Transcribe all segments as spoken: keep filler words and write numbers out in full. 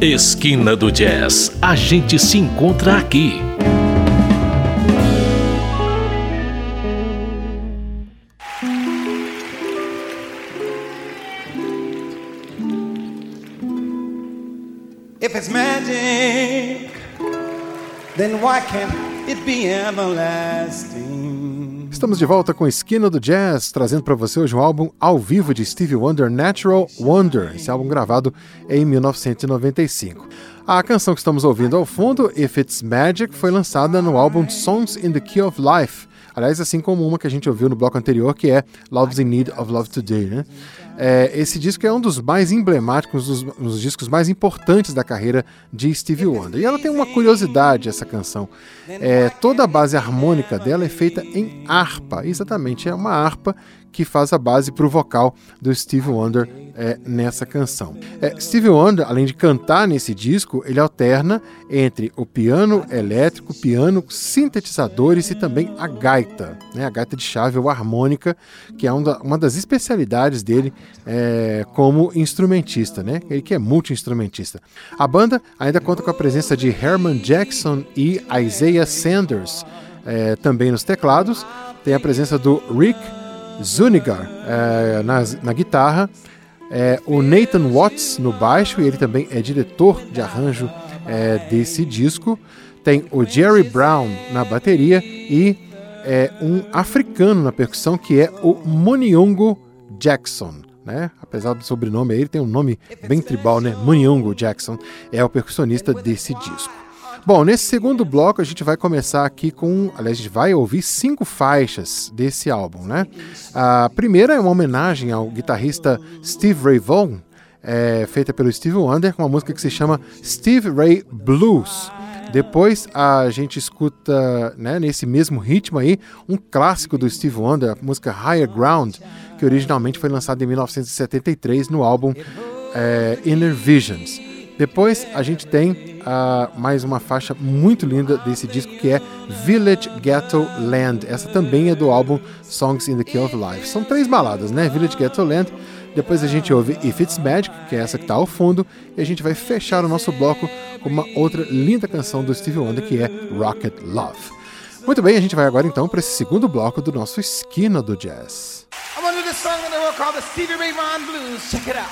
Esquina do Jazz, a gente se encontra aqui. If it's magic, then why can't it be everlasting? Estamos de volta com Esquina do Jazz, trazendo para você hoje um álbum ao vivo de Stevie Wonder, Natural Wonder, esse álbum gravado em mil novecentos e noventa e cinco. A canção que estamos ouvindo ao fundo, If It's Magic, foi lançada no álbum Songs in the Key of Life, aliás, assim como uma que a gente ouviu no bloco anterior, que é Love's in Need of Love Today, né? É, esse disco é um dos mais emblemáticos, dos, dos discos mais importantes da carreira de Stevie Wonder. E ela tem uma curiosidade, essa canção. É, toda a base harmônica dela é feita em harpa. Exatamente, é uma harpa que faz a base para o vocal do Stevie Wonder é, nessa canção. É, Stevie Wonder, além de cantar nesse disco, ele alterna entre o piano elétrico, piano, sintetizadores e também a gaita, né? A gaita de chave ou harmônica, que é uma das especialidades dele é, como instrumentista, né? Ele que é multi-instrumentista. A banda ainda conta com a presença de Herman Jackson e Isaiah Sanders, é, também nos teclados. Tem a presença do Rick Zuniga é, na, na guitarra, é, o Nathan Watts no baixo, e ele também é diretor de arranjo é, desse disco. Tem o Jerry Brown na bateria e é, um africano na percussão, que é o Munyungu Jackson, né? Apesar do sobrenome aí, ele tem um nome bem tribal, né? Munyungu Jackson é o percussionista desse disco. Bom, nesse segundo bloco a gente vai começar aqui com, aliás, a gente vai ouvir cinco faixas desse álbum, né? A primeira é uma homenagem ao guitarrista Steve Ray Vaughan, é, feita pelo Stevie Wonder, com uma música que se chama Steve Ray Blues. Depois a gente escuta, né, nesse mesmo ritmo aí, um clássico do Stevie Wonder, a música Higher Ground, que originalmente foi lançada em mil novecentos e setenta e três no álbum é, Inner Visions. Depois a gente tem uh, mais uma faixa muito linda desse disco, que é Village Ghetto Land. Essa também é do álbum Songs in the Key of Life. São três baladas, né? Village Ghetto Land. Depois a gente ouve If It's Magic, que é essa que está ao fundo. E a gente vai fechar o nosso bloco com uma outra linda canção do Stevie Wonder, que é Rocket Love. Muito bem, a gente vai agora então para esse segundo bloco do nosso Esquina do Jazz. I want to do this song that we'll call the Stevie Ray Vaughan Blues. Check it out.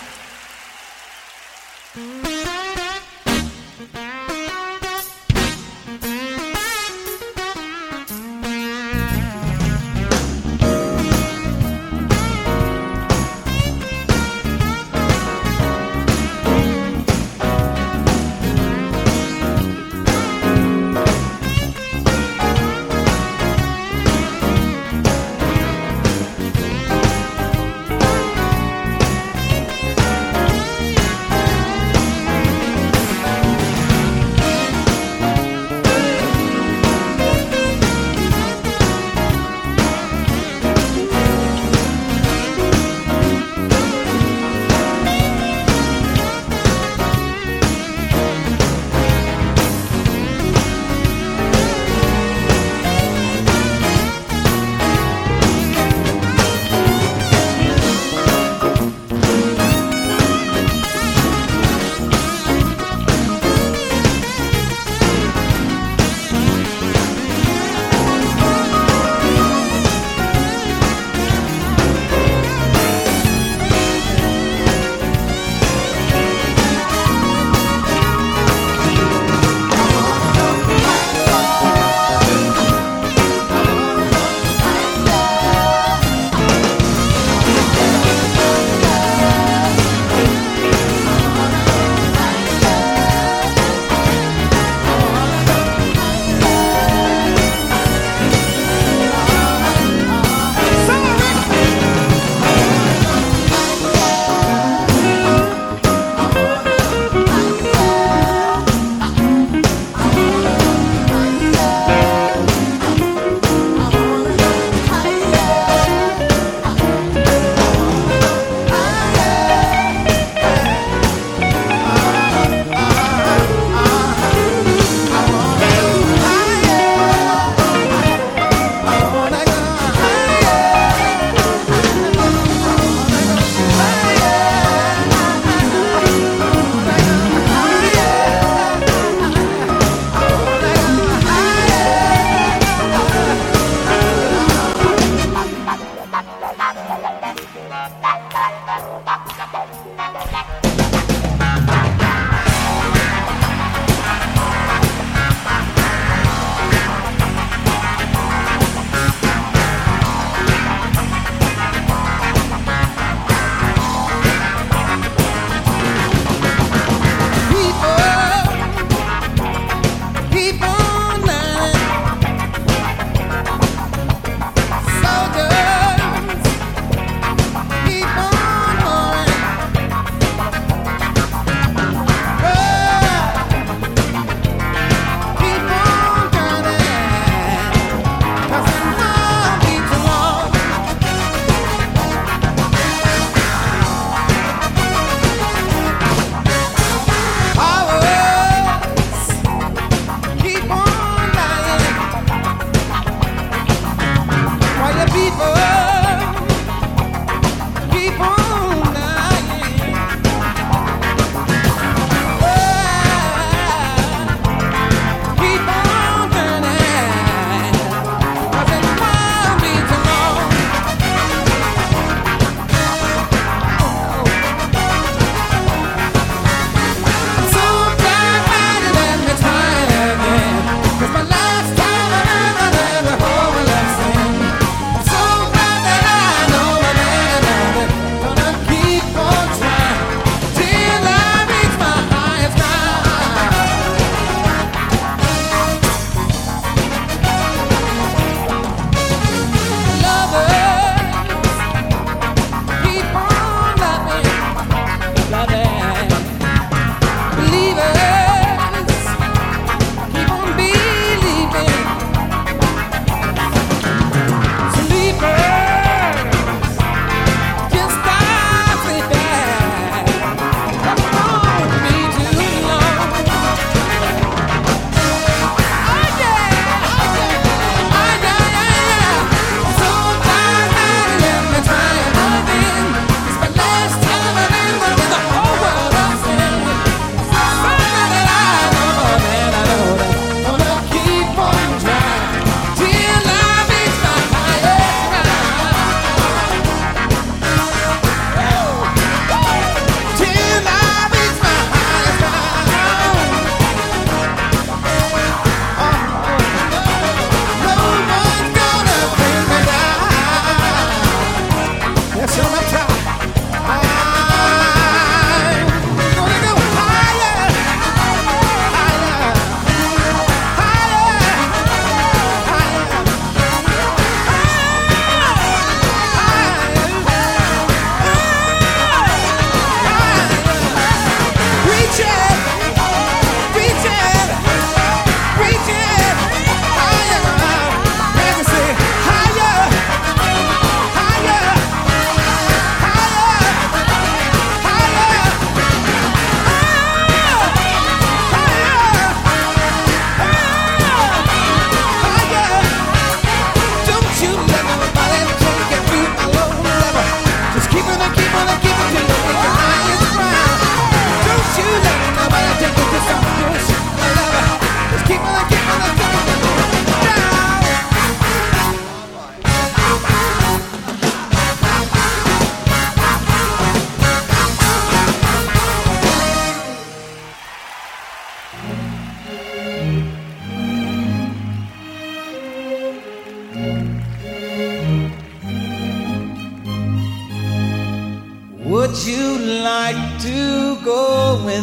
Would you like to go with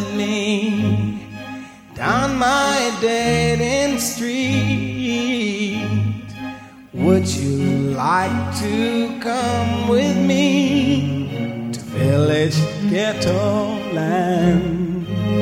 me down my dead end street? Would you like to come with me to village ghetto land?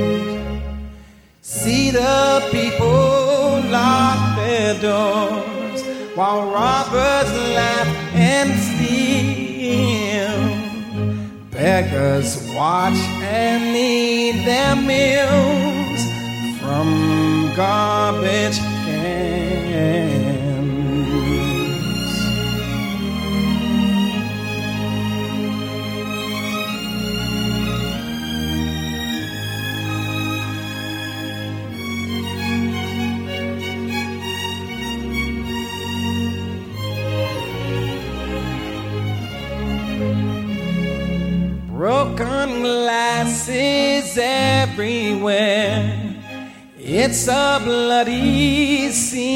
See the people lock their doors while robbers laugh and steal. Beggars watch and eat their meals from garbage cans. broken glasses everywhere. It's a bloody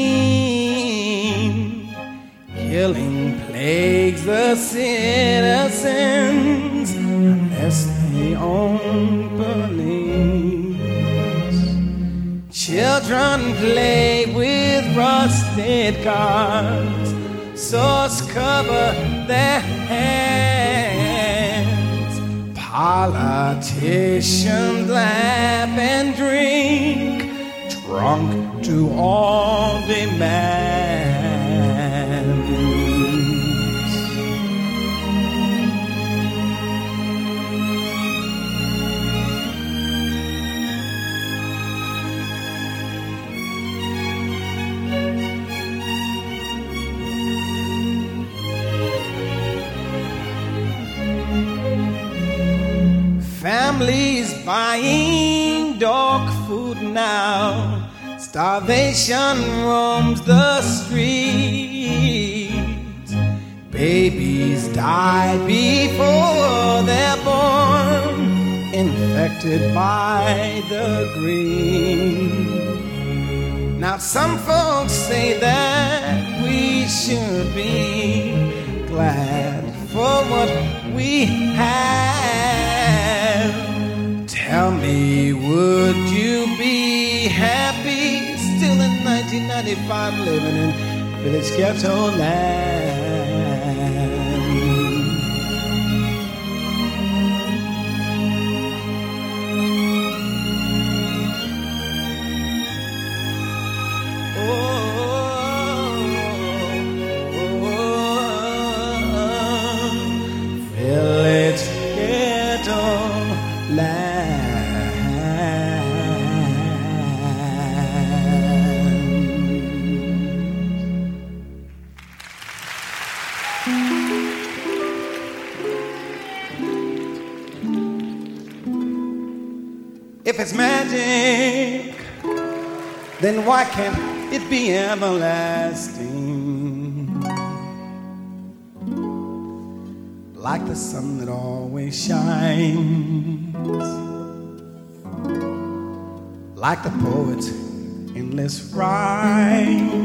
scene. Killing plagues the citizens unless they own police. Children play with rusted cars. Swords cover their hands. Politicians laugh and drink, drunk to all demands. Families buying dog food now. Starvation roams the streets. Babies die before they're born, infected by the green. Now some folks say that we should be glad for what we have. Tell me, would you be happy still in nineteen ninety-five living in village ghetto land? Oh, oh, oh, village ghetto land. If it's magic, then why can't it be everlasting? Like the sun that always shines, like the poet's endless rhyme,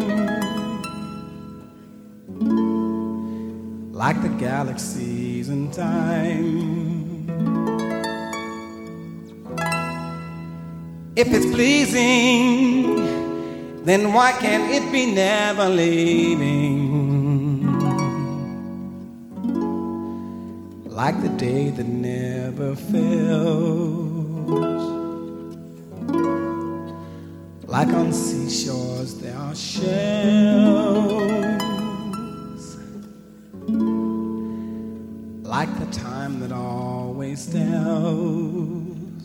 like the galaxies in time. If it's pleasing, then why can't it be never leaving? Like the day that never fails. Like on seashores there are shells. Like the time that always tells.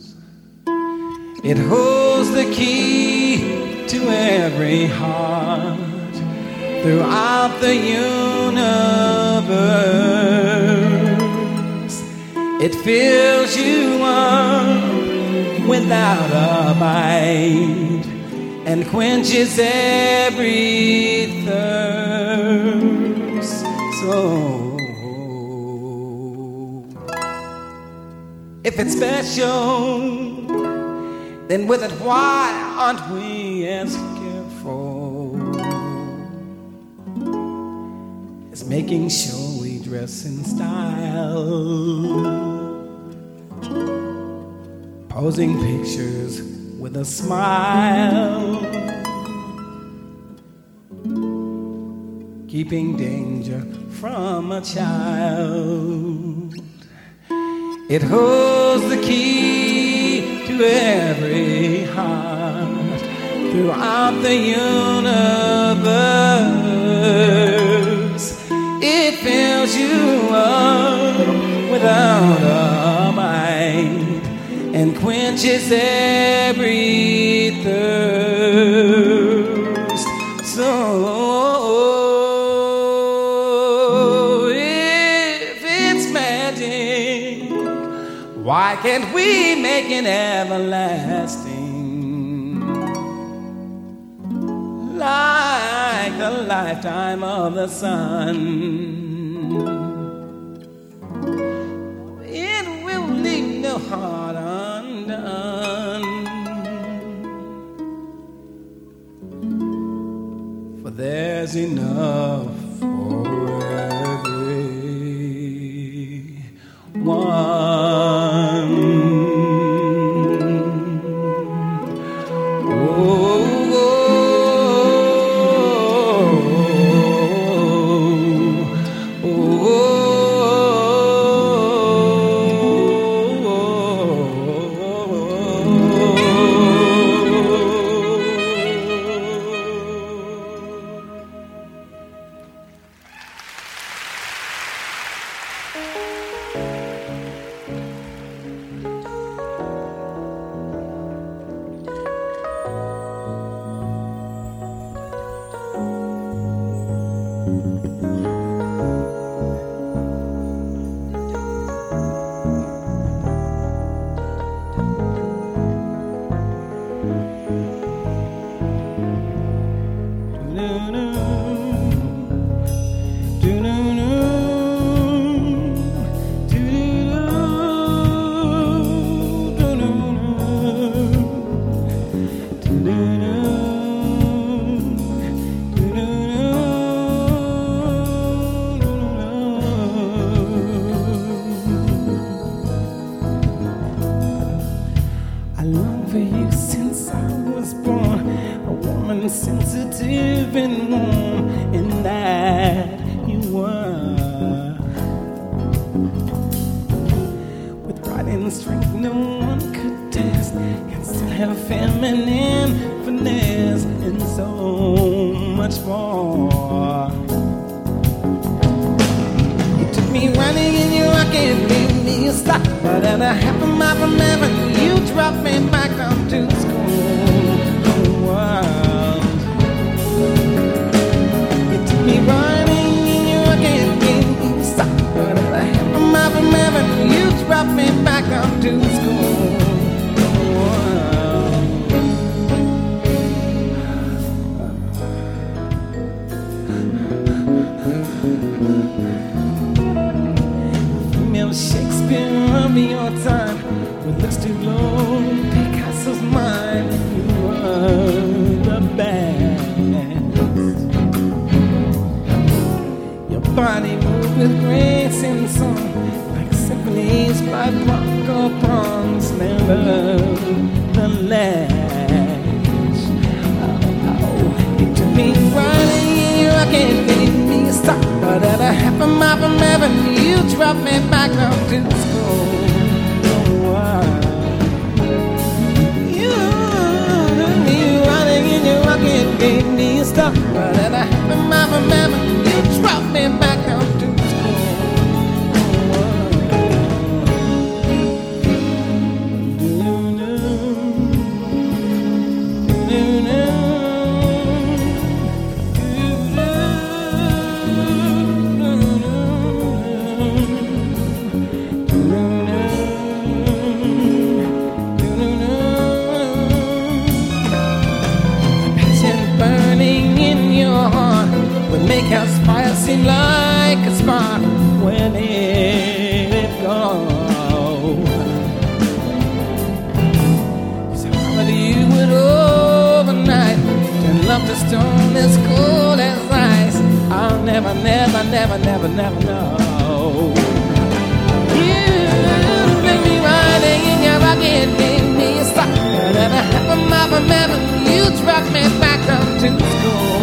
It holds the key to every heart throughout the universe. It fills you up without a bite and quenches every thirst. So if it's special, then with it, why aren't we as careful as making sure we dress in style, posing pictures with a smile, keeping danger from a child? It holds the key to every heart throughout the universe. It fills you up without a mind and quenches every thirst. So if it's magic, why can't we make it everlasting? Like the lifetime of the sun, it will leave your heart undone. For there's enough for everyone. Sensitive and warm, and that you were. With pride and strength no one could test, and still have feminine finesse and so much more. You took me running and you rocking, made me a stop. But at a half a mile from heaven, you dropped me back down to school. Me running in your game, stop. But if I have a mile from heaven, you drop me back up to school. Female Shakespeare of your time, with looks too low, Picasso's mind. You were the best. Body moved with grace and song, like symphonies by Marco Pons, nevertheless. Oh, oh, you took me running in your rocket, made me stop. But at a half a mile from heaven, you dropped me back up to school. Oh, wow. You took me running in your rocket, made me stop. But at a half a mile from heaven, drop me back down to school. Passion burning in your heart would make us fire seem like a spark when it goes. So how do you would overnight turn love to stone as cold as ice? I'll never, never, never, never, never know. You make me riding in your rocket, made me stop. And at a half a mile from heaven, you dropped me back up to school.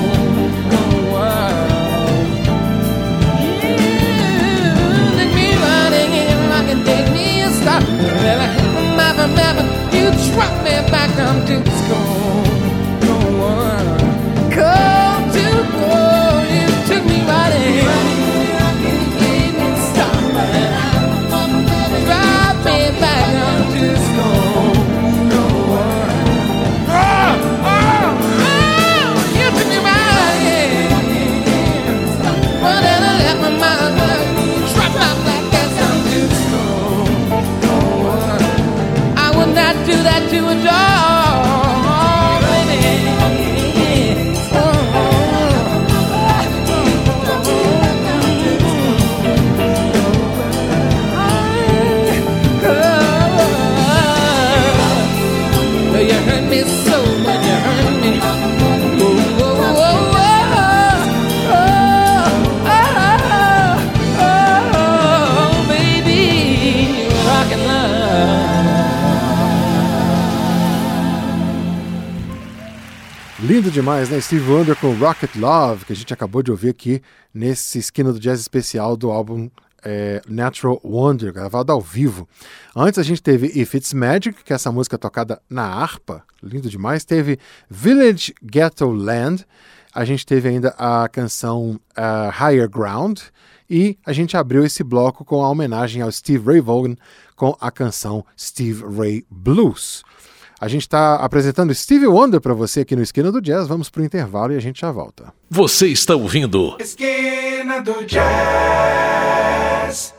Take me a stop, and I have a mile from heaven. You drop me back down to school. No one come to go. You took me right in. Stop, and I drop me back down to school. No one. Oh, oh, oh! You took me right in. But then I left my mind. Drop my black ass down to school. I would not do that to a dog, baby. Oh, oh, oh. Lindo demais, né? Steve Wonder com Rocket Love, que a gente acabou de ouvir aqui nesse Esquina do Jazz especial do álbum é, Natural Wonder, gravado ao vivo. Antes a gente teve If It's Magic, que é essa música tocada na harpa, lindo demais. Teve Village Ghetto Land, a gente teve ainda a canção uh, Higher Ground, e a gente abriu esse bloco com a homenagem ao Steve Ray Vaughan com a canção Steve Ray Blues. A gente está apresentando Stevie Wonder para você aqui no Esquina do Jazz. Vamos para o intervalo e a gente já volta. Você está ouvindo Esquina do Jazz.